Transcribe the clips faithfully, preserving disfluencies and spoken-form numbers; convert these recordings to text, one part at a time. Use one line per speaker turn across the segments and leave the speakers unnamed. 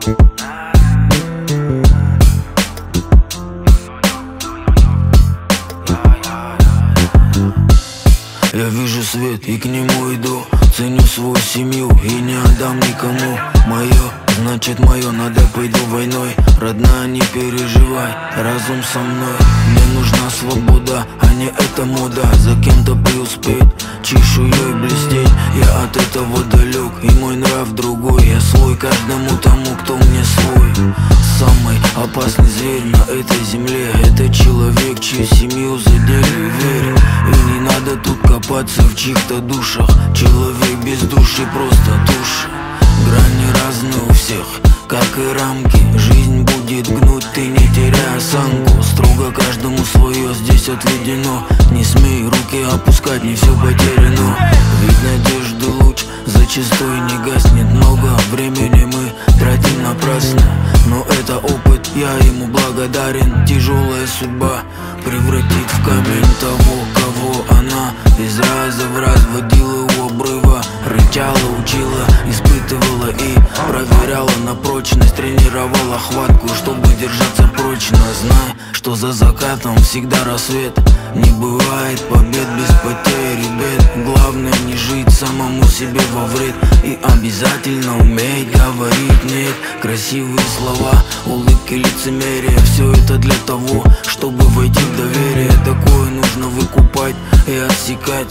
Я вижу свет и к нему иду, ценю свою семью и не отдам никому. Мое, значит мое, надо пойду войной. Родная, не переживай, разум со мной. Мне нужна свобода, а не эта мода. За кем-то преуспеть, чешуей блестеть. Я от этого далек, и мой нрав другой. Я свой каждому тому, кто мне свой. Самый опасный зверь на этой земле — это человек, чью семью задели, верь. И не надо тут копаться в чьих-то душах. Человек без души просто туша. Грани разные у всех, как и рамки. Жизнь будет гнуть, ты не теряй осанку. Строго каждому свое здесь отведено. Не смей руки опускать, не все потеряно. Ведь надежды луч зачастую не гаснет. Много времени мы тратим напрасно, но это опыт, я ему благодарен. Тяжелая судьба превратит в камень того, кого она из раза в раз водила у обрыва. Рычала, учила, испытывала и проверяла на прочность. Тренировала хватку, чтобы держаться прочно. Знай, что за закатом всегда рассвет. Не бывает побед без потерь и бед. Главное не жить самому себе во вред. И обязательно уметь говорить нет. Красивые слова, улыбки, лицемерие — все это для того, чтобы войти в доверие. Такое нужно выкупать и отсекать.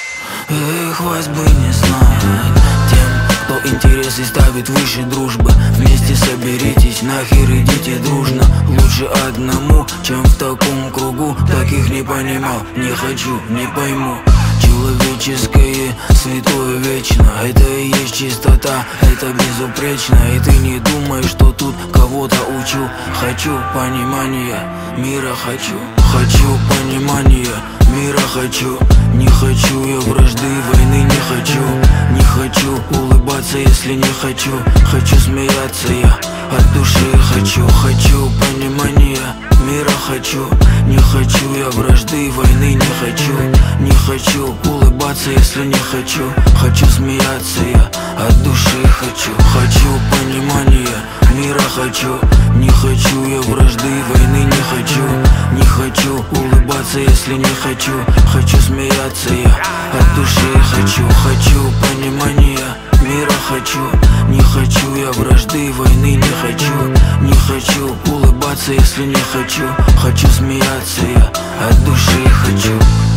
Эх, вас бы не знать тем, кто интересы ставит выше дружбы. Вместе соберитесь, нахер идите дружно. Лучше одному, чем в таком кругу. Таких не понимал, не хочу, не пойму. Человеческое, святое вечно. Это и есть чистота, это безупречно. И ты не думай, что тут кого-то учу. Хочу понимания, мира хочу. Хочу понимания, мира хочу. Не хочу я вражды, войны не хочу. Не хочу улыбаться, если не хочу. Хочу смеяться я, от души хочу. Хочу понимания, мира хочу. Не хочу я вражды, войны не хочу. Не хочу улыбаться, если не хочу. Хочу смеяться я, от души хочу. Хочу понимания, мира хочу. Не хочу я вражды, войны не хочу. Не хочу улыбаться, если не хочу. Хочу смеяться я, от души хочу. Хочу понимания, мира хочу. Не хочу я вражды, войны не хочу. Не хочу улыбаться, если не хочу. Хочу смеяться я, от души хочу.